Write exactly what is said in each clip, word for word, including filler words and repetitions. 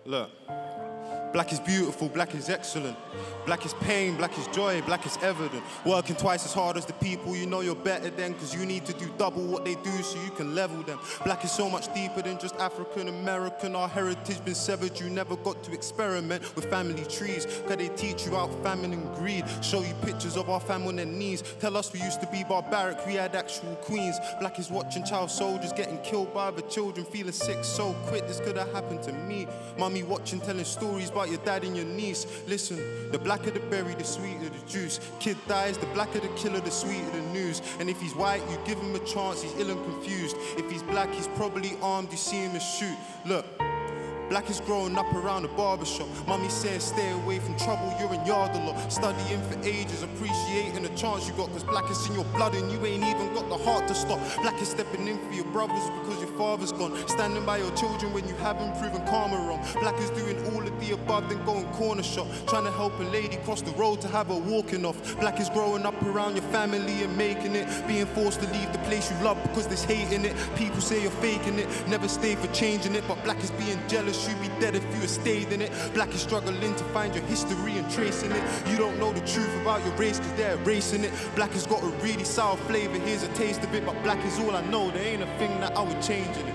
Look, black is beautiful, black is excellent. Black is pain, black is joy, black is evident. Working twice as hard as the people you know you're better than, cause you need to do double what they do so you can level them. Black is so much deeper than just African American. Our heritage been severed, you never got to experiment with family trees. Cause they teach you about famine and greed. Show you pictures of our fam on their knees. Tell us we used to be barbaric, we had actual queens. Black is watching child soldiers getting killed by other children, feeling sick, so quit, this could have happened to me. Mummy watching, telling stories about your dad and your niece. Listen, the black the berry, the sweeter the juice. Kid dies, the blacker the killer, the sweeter the news. And if he's white, you give him a chance, he's ill and confused. If he's black, he's probably armed, you see him and shoot. Look, black is growing up around the barbershop. Mummy says stay away from trouble, you're in yard a lot. Studying for ages, appreciating the chance you got, cause black is in your blood and you ain't even got the heart to stop. Black is stepping in for your brothers because your father's gone. Standing by your children when you haven't proven karma wrong. Black is doing all of the above, then going corner shop. Trying to help a lady cross the road to have her walking off. Black is growing up around your family and making it. Being forced to leave the place you love because there's hate in it. People say you're faking it, never stay for changing it. But black is being jealous, you'd be dead if you had stayed in it. Black is struggling to find your history and tracing it. You don't know the truth about your race cause they're erasing it. Black has got a really sour flavor, here's a taste of it. But black is all I know, there ain't a thing that I would change in it.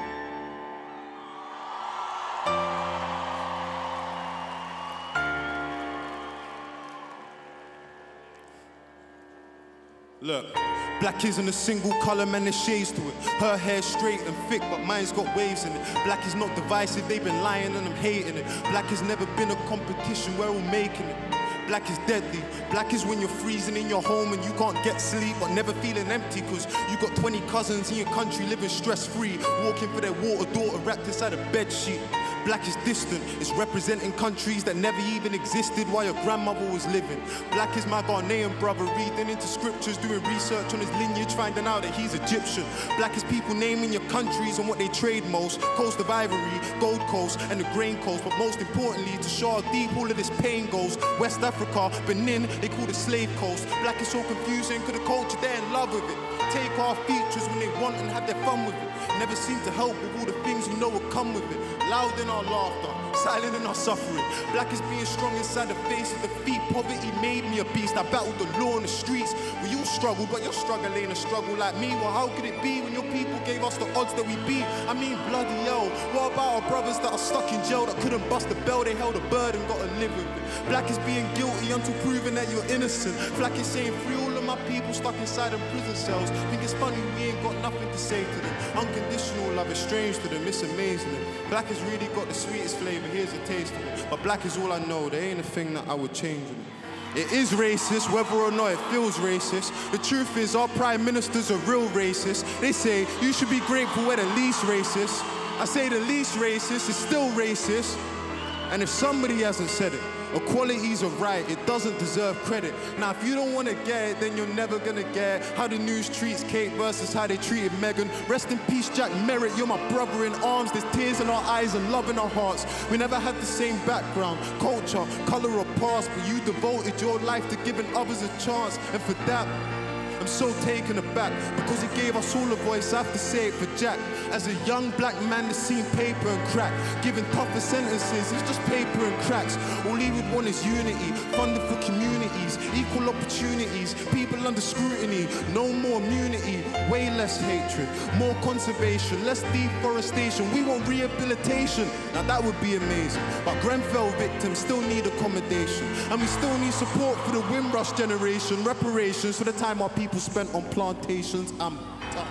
Look, black isn't a single colour, man, there's shades to it. Her hair's straight and thick, but mine's got waves in it. Black is not divisive, they've been lying and I'm hating it. Black has never been a competition, we're all making it. Black is deadly. Black is when you're freezing in your home and you can't get sleep, but never feeling empty cause you got twenty cousins in your country living stress-free, walking for their water daughter wrapped inside a bedsheet. Black is distant, it's representing countries that never even existed while your grandmother was living. Black is my Ghanaian brother reading into scriptures, doing research on his lineage, finding out that he's Egyptian. Black is people naming your countries and what they trade most. Coast of Ivory, Gold Coast, and the Grain Coast. But most importantly, to show how deep all of this pain goes, West Africa, Benin, they call the slave coast. Black is so confusing, cause the culture, they're in love with it. Take our features when they want and have their fun with it. Never seem to help with all the things you know will come with it. Loud in our laughter, silent in our suffering. Black is being strong inside the face of defeat. Poverty made me a beast, I battled the law in the streets. We all struggled, but your struggle ain't a struggle like me. Well, how could it be when your people gave us the odds that we beat? I mean, bloody hell, what about our brothers that are stuck in jail that couldn't bust the bell? They held a bird and got to live with it. Black is being guilty until proven that you're innocent. Black is saying free all of my people stuck inside them prison cells. Think it's funny we ain't got nothing to say to them. Unconditional love is strange to them, it's amazing. Black has really got the sweetest flavor, here's a taste of it. But black is all I know, there ain't a thing that I would change in it. It is racist, whether or not it feels racist. The truth is, our prime ministers are real racist. They say, you should be grateful we're the least racist. I say the least racist is still racist. And if somebody hasn't said it, equality's a right, it doesn't deserve credit. Now, if you don't want to get it, then you're never gonna get how the news treats Kate versus how they treated Meghan. Rest in peace, Jack Merritt, you're my brother in arms. There's tears in our eyes and love in our hearts. We never had the same background, culture, color or past, but you devoted your life to giving others a chance. And for that, I'm so taken aback, because he gave us all a voice. I have to say it for Jack. As a young black man that's seen paper and crack, giving tougher sentences, it's just paper and cracks. All he would want is unity, funding for communities, equal opportunities, people under scrutiny, no more immunity, way less hatred, more conservation, less deforestation. We want rehabilitation, now that would be amazing. But Grenfell victims still need accommodation, and we still need support for the Windrush generation, reparations for the time our people spent on plantations. I'm done.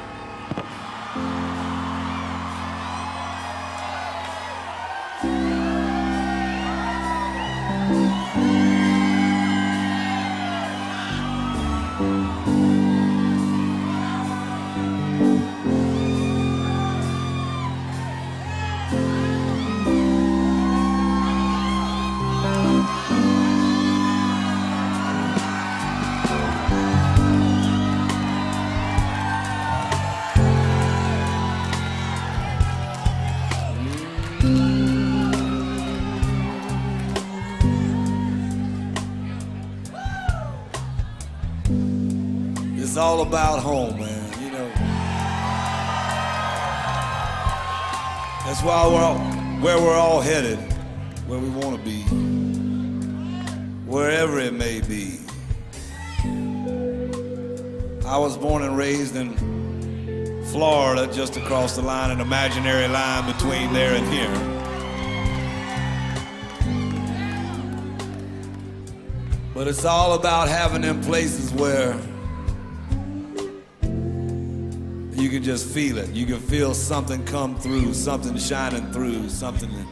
It's all about home, man, you know. That's why we're all, where we're all headed. where we want to be, wherever it may be. I was born and raised in Florida, just across the line, an imaginary line between there and here. But it's all about having them places where you can just feel it. You can feel something come through, something shining through, something that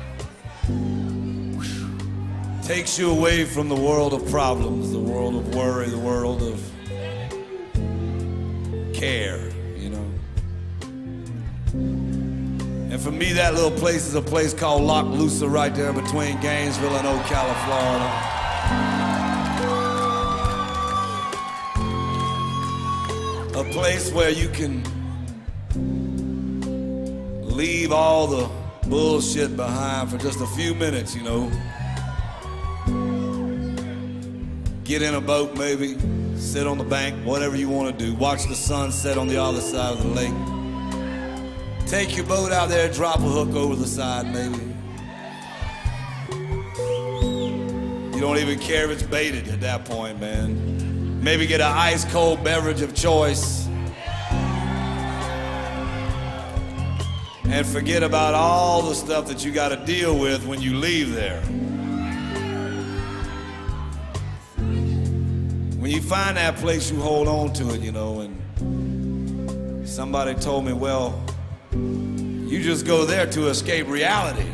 takes you away from the world of problems, the world of worry, the world of care, you know. And for me, that little place is a place called Lochloosa, right there between Gainesville and Ocala, Florida. A place where you can leave all the bullshit behind for just a few minutes, you know. Get in a boat maybe, sit on the bank, whatever you want to do. Watch the sun set on the other side of the lake. Take your boat out there, drop a hook over the side maybe. You don't even care if it's baited at that point, man. Maybe get an ice cold beverage of choice. And forget about all the stuff that you got to deal with when you leave there. When you find that place, you hold on to it, you know, and somebody told me, well, you just go there to escape reality.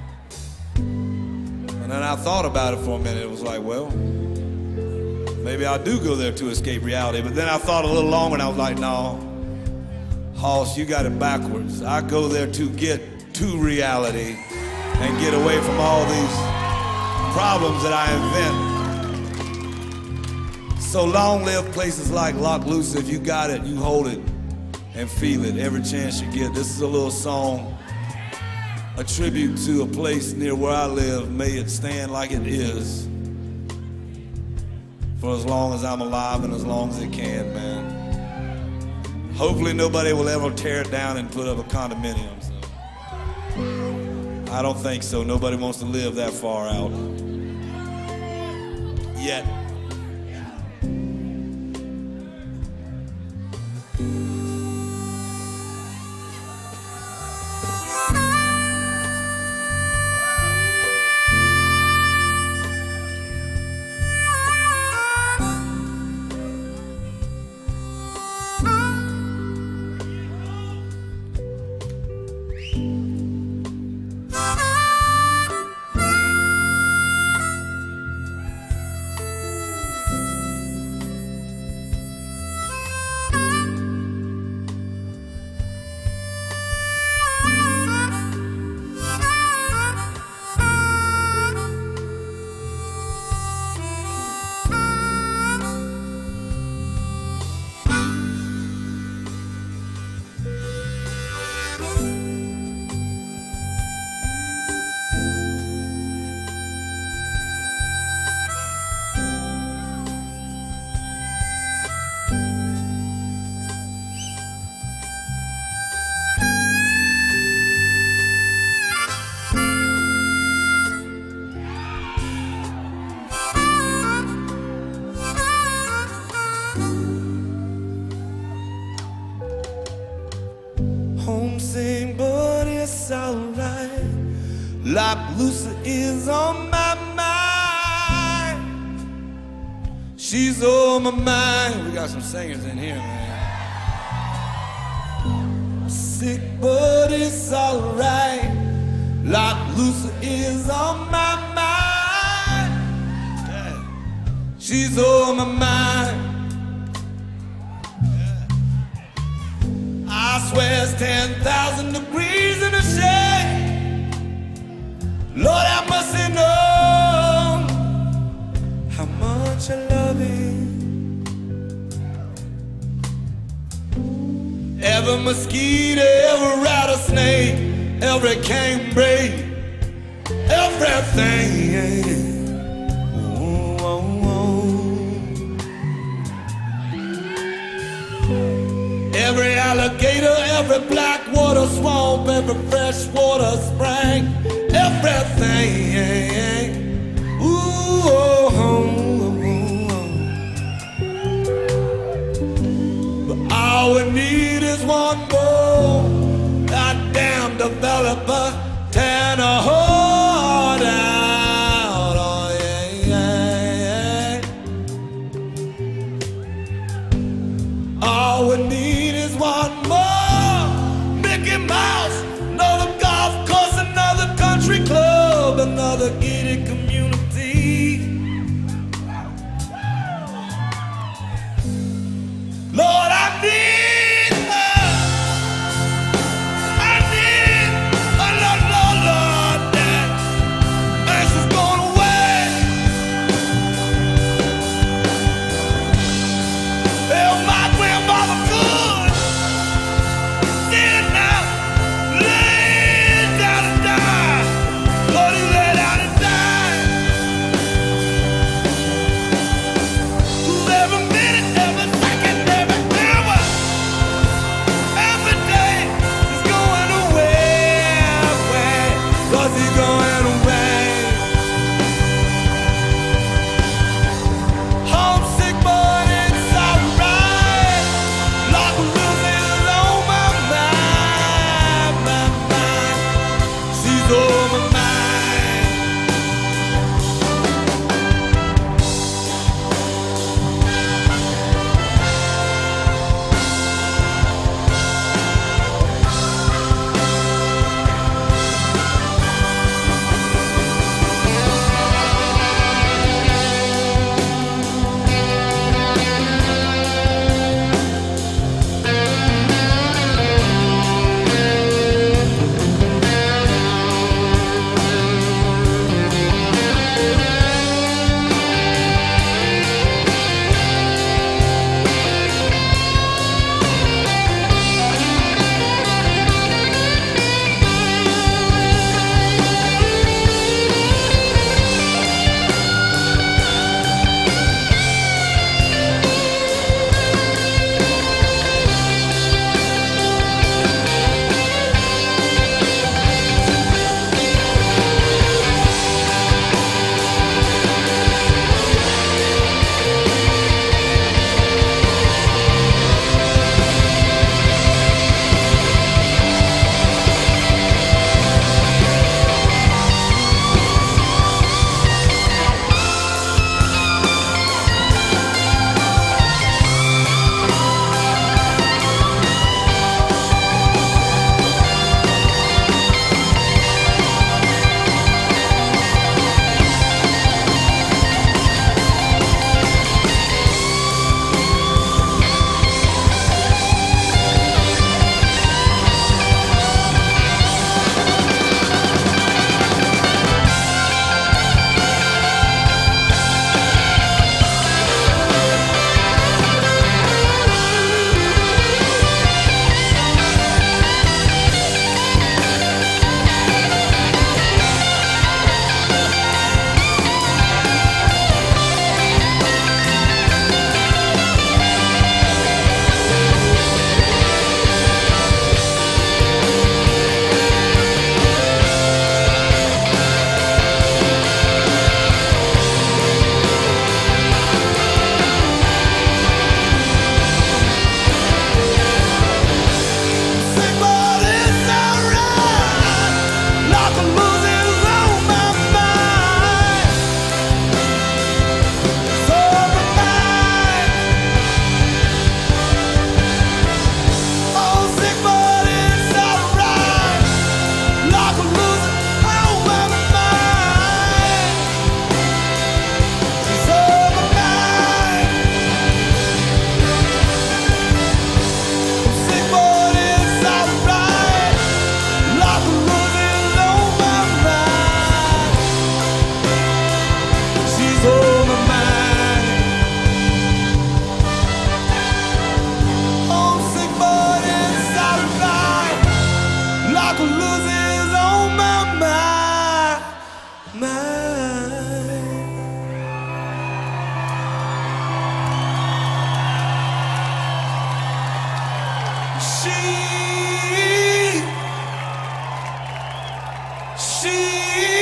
And then I thought about it for a minute. It was like, well, maybe I do go there to escape reality. But then I thought a little longer and I was like, no, Hoss, you got it backwards. I go there to get to reality and get away from all these problems that I invent. So long live places like Lochloosa. If you got it, you hold it and feel it every chance you get. This is a little song, a tribute to a place near where I live. May it stand like it is for as long as I'm alive and as long as it can, man. Hopefully nobody will ever tear it down and put up a condominium. So. I don't think so. Nobody wants to live that far out yet. Homesick, but it's alright. Lochloosa is on my mind. She's on my mind. We got some singers in here, man. Sick, but it's alright. Lochloosa is on my mind. Yeah. She's on my mind. I swear it's ten thousand degrees in the shade. Lord, I must have known how much I love it. Every mosquito, every rattlesnake, every canebrake, everything. Oh, oh, oh. Every alligator, every black water swamp, every freshwater spring, every everything. Ooh, oh, oh, oh. But all we need is one more goddamn developer tearing a heart out. Oh, yeah, yeah, yeah. All we need is one more Mickey Mouse, another golf course, another country club, another gated community. Lord, I need her. I need a Lord, Lord, Lord, that as she's gone away. Well, my grandfather could sit down, lay down and die. Lord, he lay down and died. Every minute, every second, every hour, every day, he's going away, away. 'Cause he's going away. Homesick, but it's alright. Like losing on my mind, my mind. She's on my mind. She, she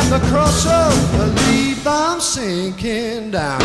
the crush of the leaf I'm sinking down.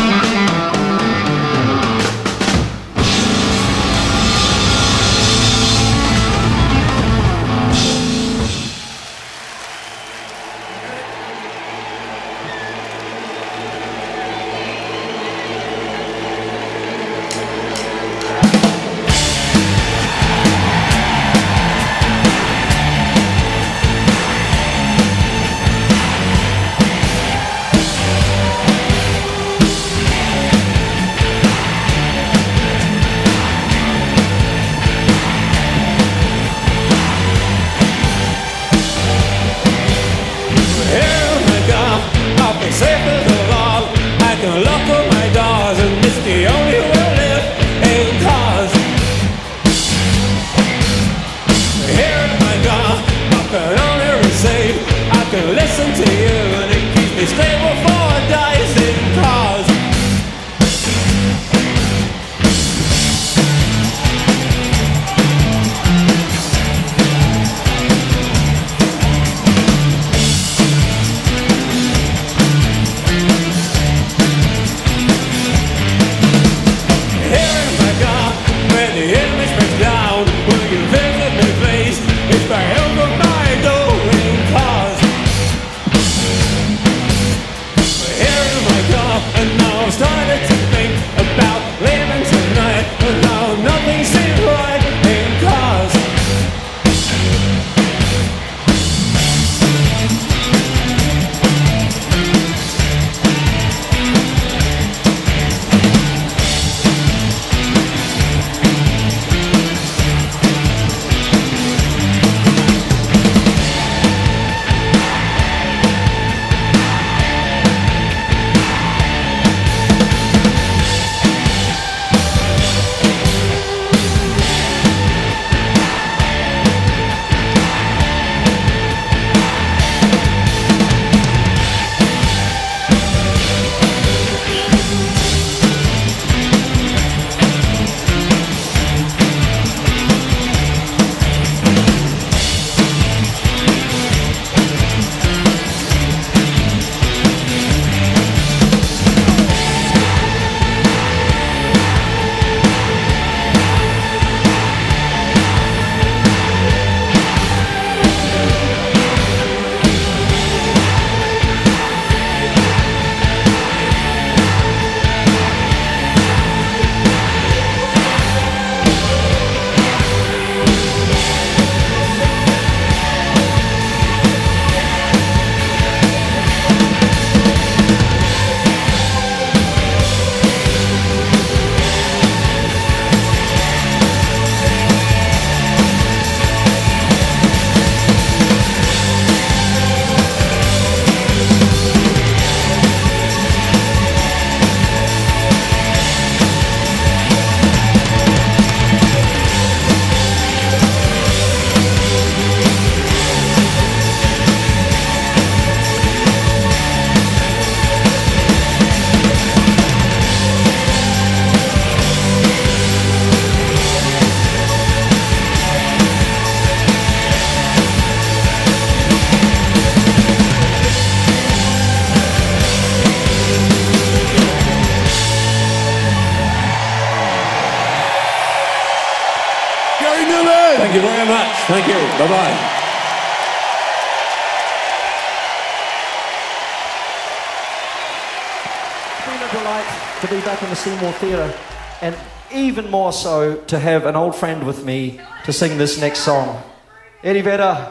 Thank you very much. Thank you. Bye-bye. It's been a delight to be back in the Seymour Theatre, and even more so to have an old friend with me to sing this next song. Eddie Vedder.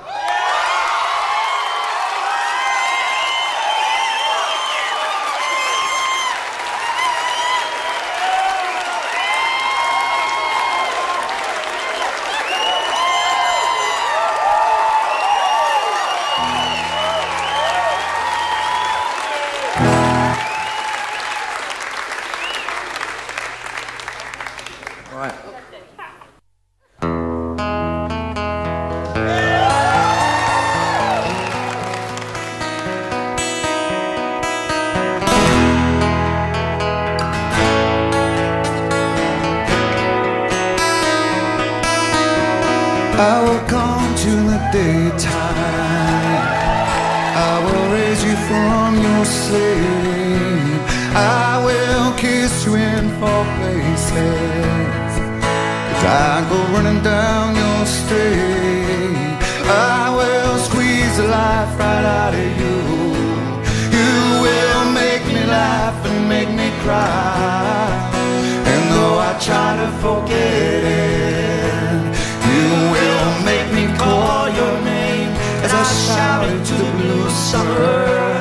I will come to the daytime. I will raise raise you from your sleep. I will kiss you in four places as I go running down your street. I will squeeze the life right out of you. You will make me laugh and make me cry. And though I try to forget it, you will make me call your name as I shout into the blue summer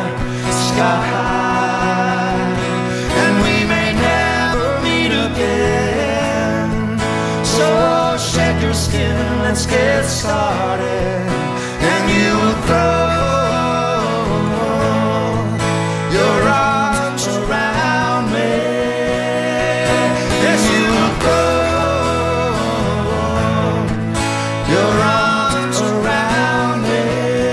sky. And we may never meet again, so shed your skin and let's get started. And you will throw your arms around me. Yes, you will throw your arms around me.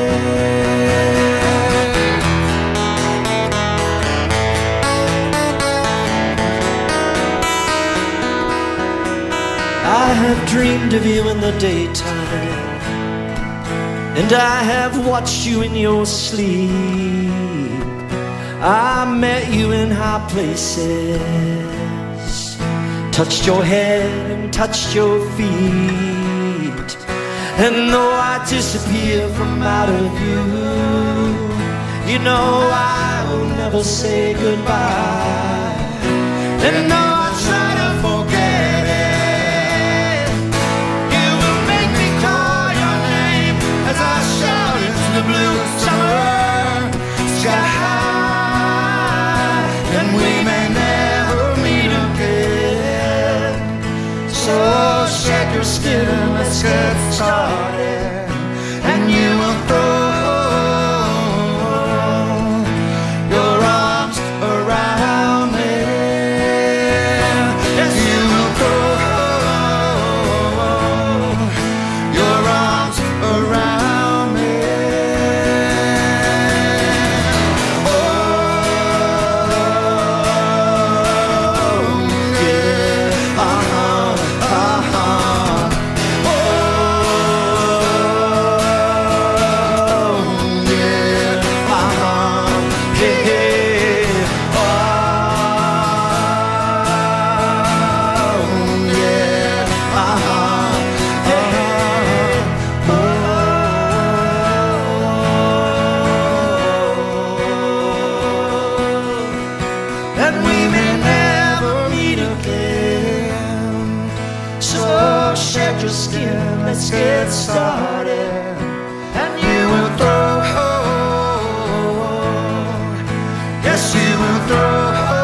I have dreamed of you in the daytime, and I have watched you in your sleep. I met you in high places, touched your head and touched your feet. And though I disappear from out of you, you know I will never say goodbye. And though I try to forget it, you will make me call your name as I shout into the blue summer sky. And we may never meet again, so shed your skin and let's get started. And you will throw your arms around me. Yes, you will throw your arms around me. Oh, yeah, uh-huh, uh-huh. And we may never meet again, so shed your skin, let's get started. And you will throw, yes you will throw,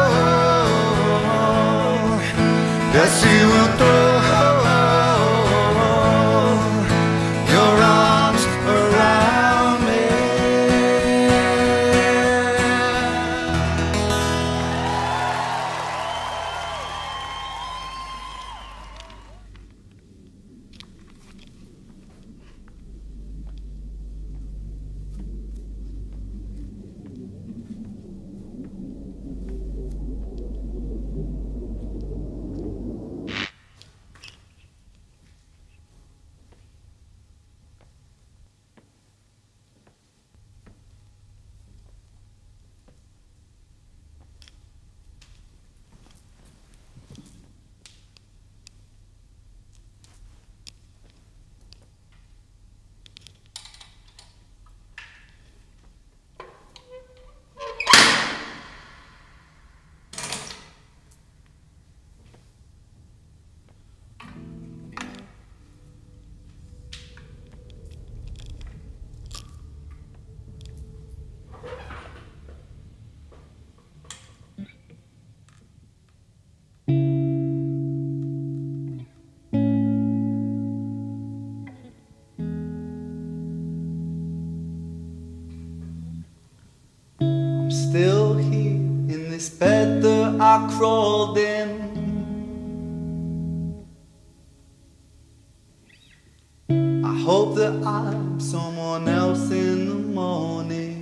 yes you will throw your arms around me. Still here in this bed that I crawled in. I hope that I'm someone else in the morning.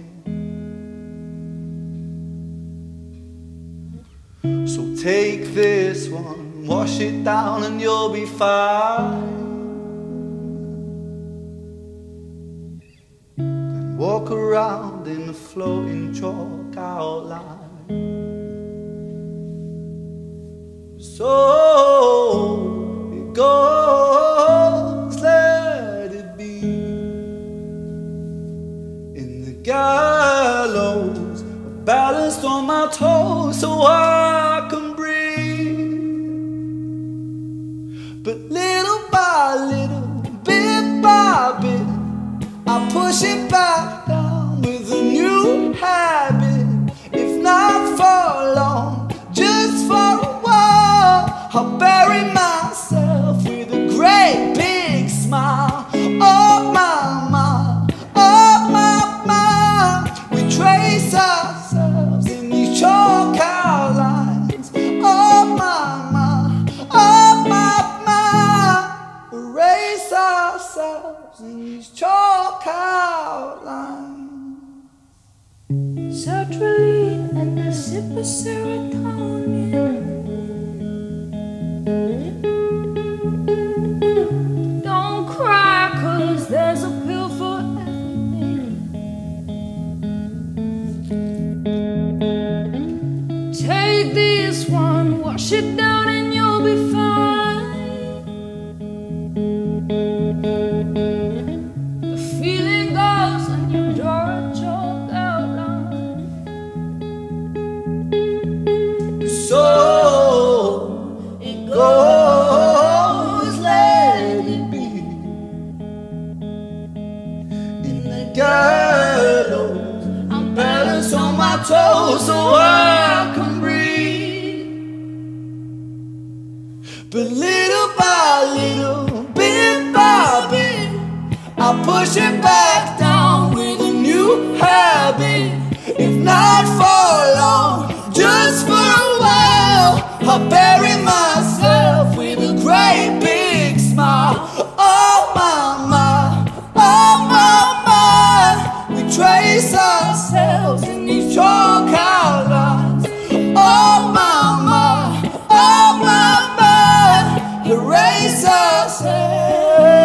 So take this one, wash it down and you'll be fine. Then walk around drowned in the floating chalk outline. So it goes, let it be. In the gallows, balanced on my toes so I can breathe. But little by little, bit by bit, I push it back down with a new habit. If not for long, just for a while, I'll bury myself with a great big smile. Oh my, my, oh my, my, we trace ourselves in these chalk outlines. Oh my, my, oh my, my, erase ourselves in these chalk outlines. Sertraline and a sip of serotonin. Don't cry, cause there's a pill for everything. Take this one, wash it down and you'll be fine. The feeling goes and you draw a chalk outline. So it goes, let it be. In the gallows, I'm balanced on my toes so I can breathe. But little by little, bit by bit, I push it back down with a new habit. If not for long, just for a while, I'll bury myself with a great big smile. Oh my, my, oh my, my, we trace ourselves in these chalk outlines. Oh my, my, oh my, my, erase ourselves.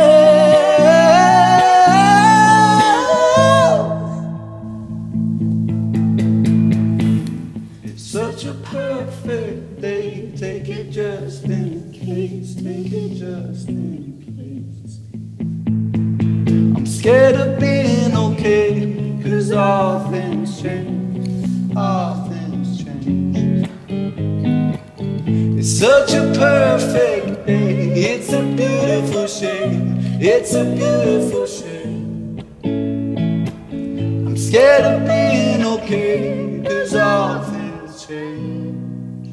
It's such a perfect day, take it just in case, take it just in case. I'm scared of being okay, cause all things change, all things change. It's such a perfect day, it's a beautiful shade, it's a beautiful shade. I'm scared of being okay, cause all things change.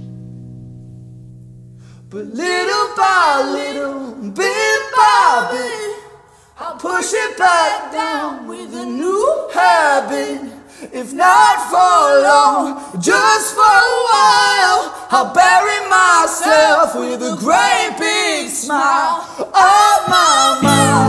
But little by little, bit by bit, I'll push it back down with a new habit. If not for long, just for a while, I'll bury myself with a great big smile. Oh my, my.